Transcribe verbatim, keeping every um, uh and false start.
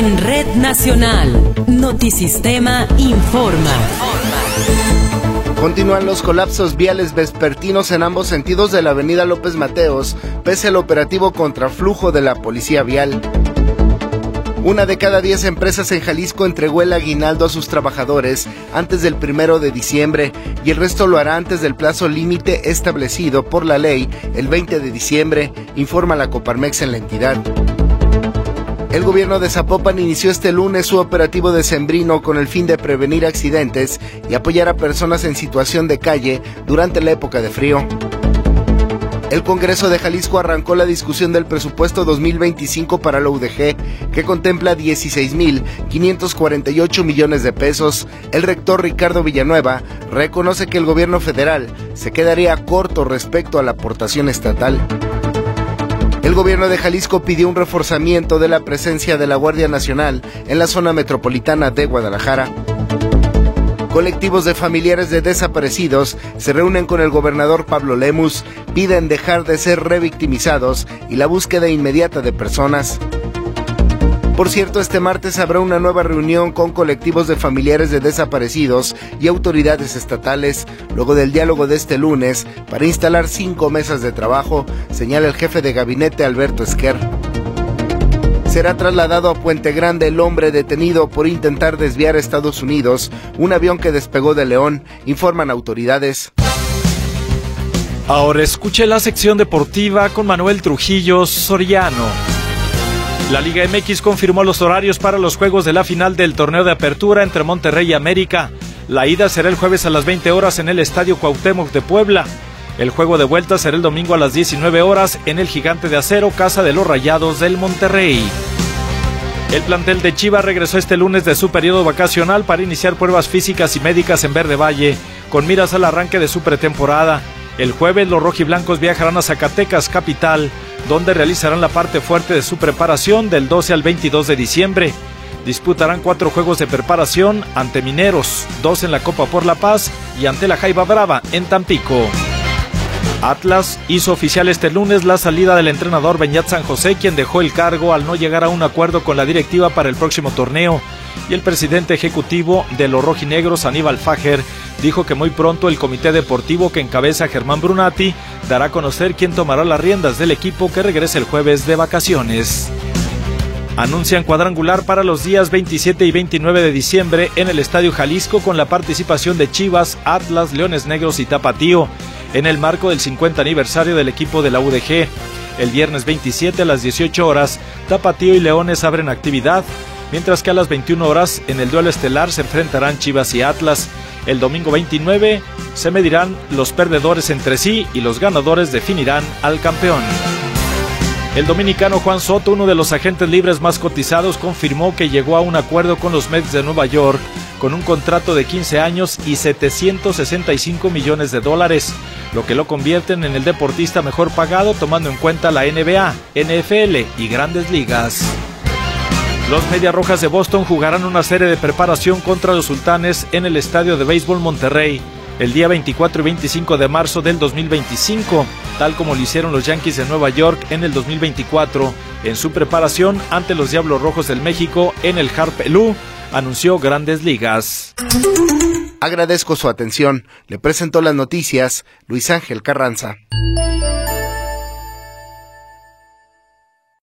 En Red Nacional, Notisistema informa. Continúan los colapsos viales vespertinos en ambos sentidos de la avenida López Mateos, pese al operativo contraflujo de la policía vial. Una de cada diez empresas en Jalisco entregó el aguinaldo a sus trabajadores antes del primero de diciembre y el resto lo hará antes del plazo límite establecido por la ley el veinte de diciembre, informa la Coparmex en la entidad. El gobierno de Zapopan inició este lunes su operativo decembrino con el fin de prevenir accidentes y apoyar a personas en situación de calle durante la época de frío. El Congreso de Jalisco arrancó la discusión del presupuesto dos mil veinticinco para la U D G, que contempla dieciséis mil quinientos cuarenta y ocho millones de pesos. El rector Ricardo Villanueva reconoce que el gobierno federal se quedaría corto respecto a la aportación estatal. El gobierno de Jalisco pidió un reforzamiento de la presencia de la Guardia Nacional en la zona metropolitana de Guadalajara. Colectivos de familiares de desaparecidos se reúnen con el gobernador Pablo Lemus, piden dejar de ser revictimizados y la búsqueda inmediata de personas. Por cierto, este martes habrá una nueva reunión con colectivos de familiares de desaparecidos y autoridades estatales, luego del diálogo de este lunes, para instalar cinco mesas de trabajo, señala el jefe de gabinete Alberto Esquer. Será trasladado a Puente Grande el hombre detenido por intentar desviar a Estados Unidos un avión que despegó de León, informan autoridades. Ahora escuche la sección deportiva con Manuel Trujillo Soriano. La Liga M X confirmó los horarios para los juegos de la final del torneo de apertura entre Monterrey y América. La ida será el jueves a las veinte horas en el Estadio Cuauhtémoc de Puebla. El juego de vuelta será el domingo a las diecinueve horas en el Gigante de Acero, casa de los Rayados del Monterrey. El plantel de Chivas regresó este lunes de su periodo vacacional para iniciar pruebas físicas y médicas en Verde Valle, con miras al arranque de su pretemporada. El jueves los rojiblancos viajarán a Zacatecas, capital, donde realizarán la parte fuerte de su preparación del doce al veintidós de diciembre. Disputarán cuatro juegos de preparación ante Mineros, dos en la Copa por la Paz y ante la Jaiba Brava en Tampico. Atlas hizo oficial este lunes la salida del entrenador Beñat San José, quien dejó el cargo al no llegar a un acuerdo con la directiva para el próximo torneo, y el presidente ejecutivo de los rojinegros, Aníbal Fajer, dijo que muy pronto el comité deportivo que encabeza Germán Brunati dará a conocer quién tomará las riendas del equipo que regresa el jueves de vacaciones. Anuncian cuadrangular para los días veintisiete y veintinueve de diciembre en el Estadio Jalisco con la participación de Chivas, Atlas, Leones Negros y Tapatío, en el marco del cincuenta aniversario del equipo de la U D G. El viernes veintisiete a las dieciocho horas, Tapatío y Leones abren actividad, mientras que a las veintiuna horas en el duelo estelar se enfrentarán Chivas y Atlas. El domingo veintinueve se medirán los perdedores entre sí y los ganadores definirán al campeón. El dominicano Juan Soto, uno de los agentes libres más cotizados, confirmó que llegó a un acuerdo con los Mets de Nueva York con un contrato de quince años y setecientos sesenta y cinco millones de dólares, lo que lo convierten en el deportista mejor pagado tomando en cuenta la N B A, N F L y Grandes Ligas. Los Medias Rojas de Boston jugarán una serie de preparación contra los Sultanes en el Estadio de Béisbol Monterrey el día veinticuatro y veinticinco de marzo del dos mil veinticinco, tal como lo hicieron los Yankees de Nueva York en el dos mil veinticuatro, en su preparación ante los Diablos Rojos del México en el Harpelú, anunció Grandes Ligas. Agradezco su atención. Le presentó las noticias Luis Ángel Carranza.